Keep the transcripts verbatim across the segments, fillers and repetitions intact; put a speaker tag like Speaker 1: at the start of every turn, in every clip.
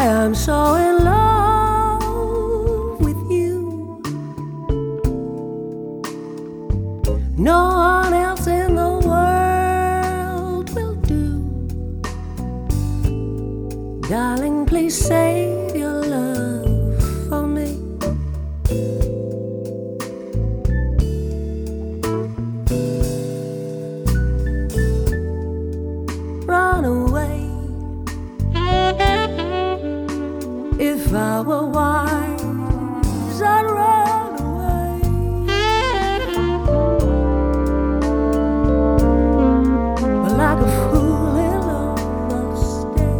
Speaker 1: am so in love with you. No one else in the world will do. Darling, please save your love for me. Run away. If I were wise, I'd run away. But like a fool in love, I'll stay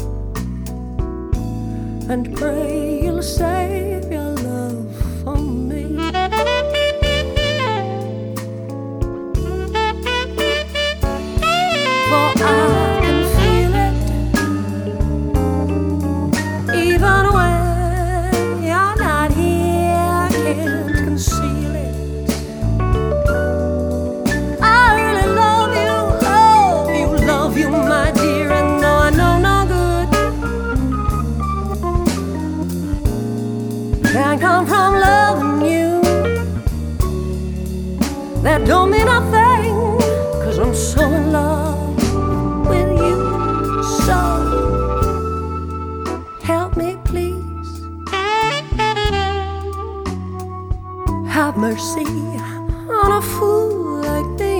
Speaker 1: and pray you'll save your love for me. For I can feel it, even when you're not here. I can't conceal it. I really love you, love you, love you, my dear. And though I know no good can come from loving you, that don't mean a thing, 'cause I'm so in love with you. So help me, please. Have mercy on a fool like me.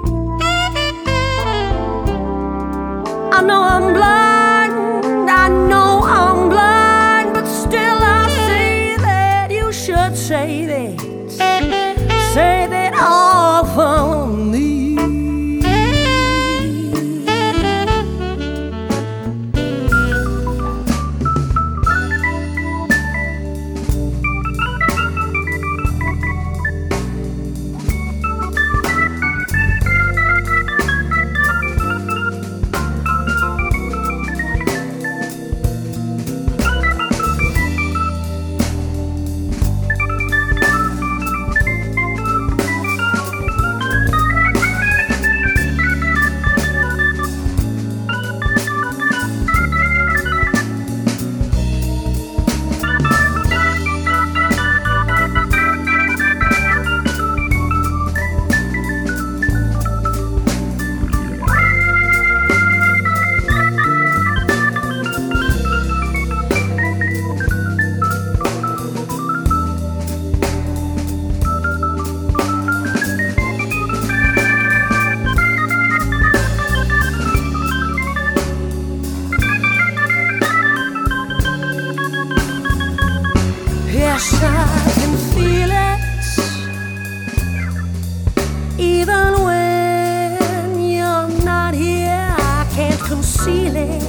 Speaker 1: I know I'm blind, I know I'm blind, but still I see that you should save it. Save it all for me. Yes, I can feel it, even when you're not here. I can't conceal it.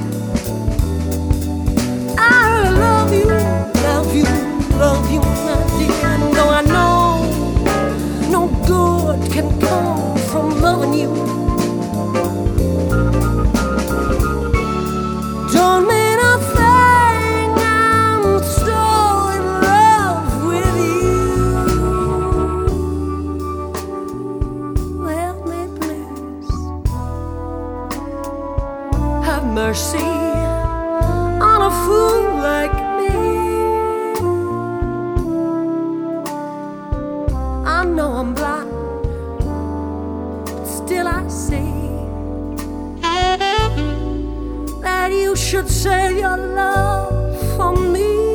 Speaker 1: I really love you, love you, love you, my dear. And though I know no good can come from loving you, don't mean a thing. I'm so in love with you. Help me, please. Have mercy on a fool like me. I know I'm blind, but still I see that you should save your love for me.